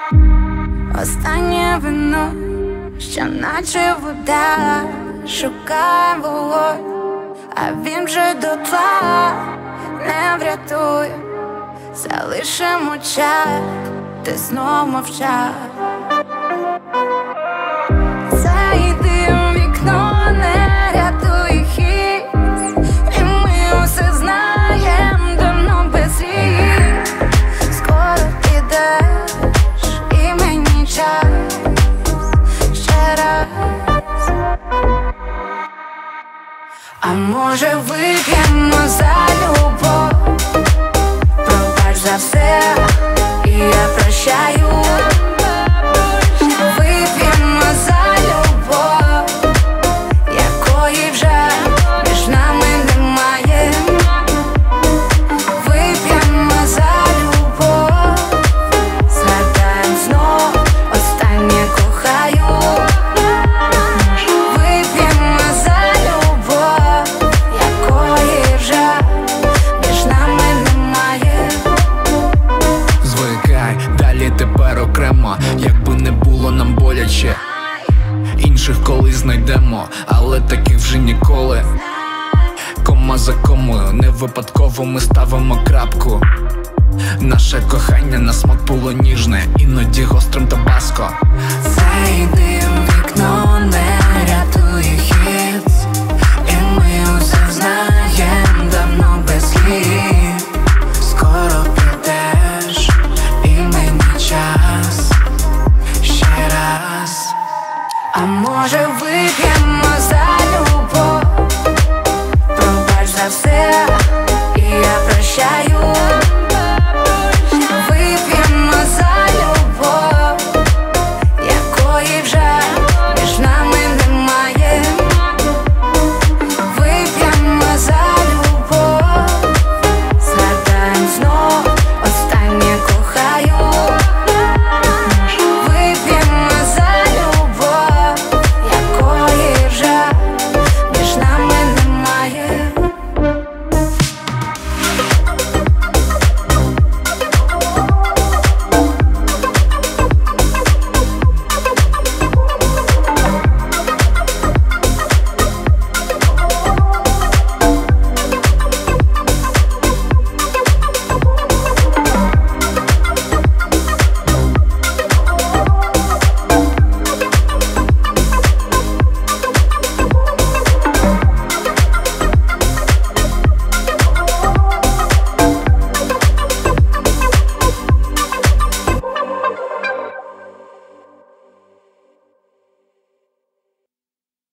Останнє вино, що наче вода, шукає вогонь, а він вже дотла не врятує. Залишимо час, ти знов мовчав. Зайди в вікно, не рятуй хід, і ми усе знаєм, давно без слів. Скоро підеш, і мені час ще раз. А може вип'ємо за любов? Пробач за все, і я прощаю. Вип'ємо за любов, якої вже між нами немає. Вип'ємо за любов, згадаєм знов останнє кохаю. Вип'ємо за любов, якої вже між нами немає. Звикай, далі тепер окремо, якби не було нам боляче. Інших колись знайдемо, але таких вже ніколи. Кома за комою, не випадково ми ставимо крапку. Наше кохання на смак було ніжне, іноді гострим табаско. Зайди